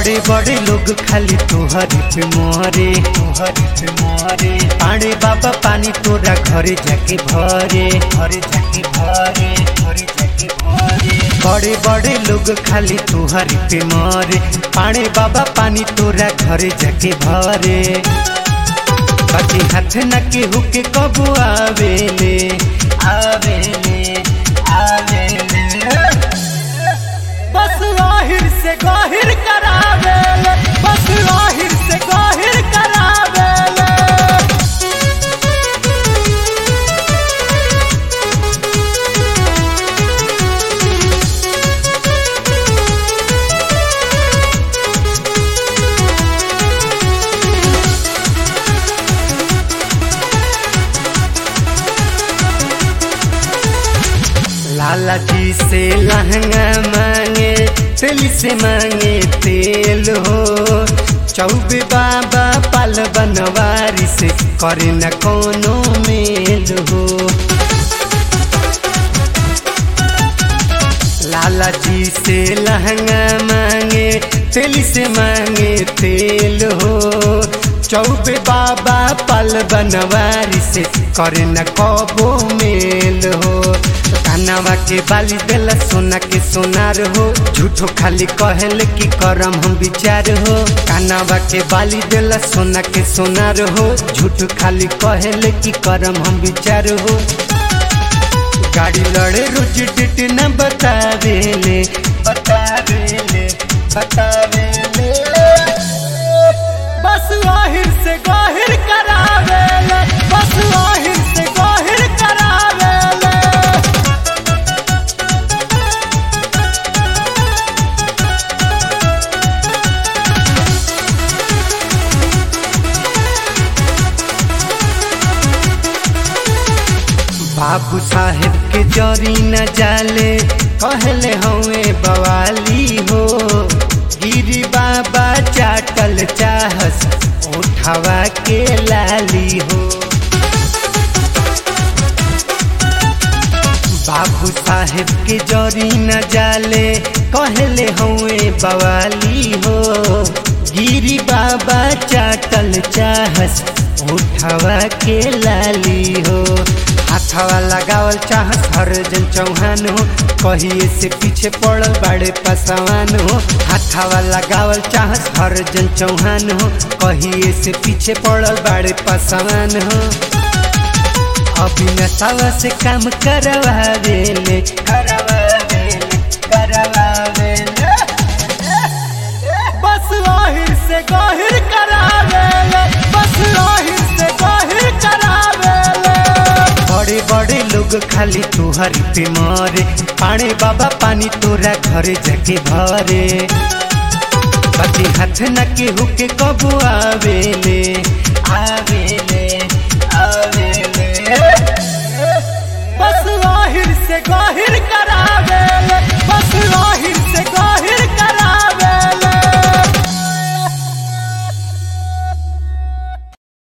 बड़े बड़े लोग खाली तोहरी पे मोरे पाड़े बाबा पानी तोरा घरे जाके भरे बड़े बड़े लोग खाली तोहरी पे मोरे पाड़े बाबा पानी तोरा घरे जाके भरे बाकी हाथ न केहू के कबू आवेले बस आहिर से गाहिर करावेले बस आहिर से गाहिर करावेले। लाला जी से लहंगा मांगे तेल से मांगे तेल हो चौबे बाबा पाल बनवारी से करे न कोनो मेल हो। लाला जी से लहंगा मांगे तेल से मांगे तेल हो चौबे बाबा पाल बनवारी से करे न कबो मेल हो। कानावा के बाली देला सोना के सोनार हो झूठो खाली कहल की करम हम विचार हो। कानावा के बाली देला सोना के सोनार हो झूठो खाली कहल की करम हम विचार हो। गाड़ी लड़े रोज डिट न बतावेले बस आहिर से गाहिर करावेले बस आहिर से गाहिर करावेले। बाबू साहेब के जरी न जाले कहले हवे बवाली हो गिरी बाबा चाटल चाहस उठावा के लाली हो। बाबू साहेब के जरी न जाले कहले हवे बवाली हो गिरी बाबा चाटल चाहस उठावा के लाली हो। हाथवा लगावल चाहत हरजन चौहान हो कहिए से पीछे पड़ल बड़े पसवान हो। हाथवा लगावल चाहत हरजन चौहान हो कहिए से पीछे पड़ल बड़े पसवान हो। अभी नसावा से काम करवावेले बस आहिर से गाहिर करावेले बस आहिर से गाहिर करावेले। बड़े बड़े लोग खाली तोहरी पे मरे पाड़े बाबा पानी तोरा घरे जाके भरे बाकी हाथ न केहू के कबू आवेले।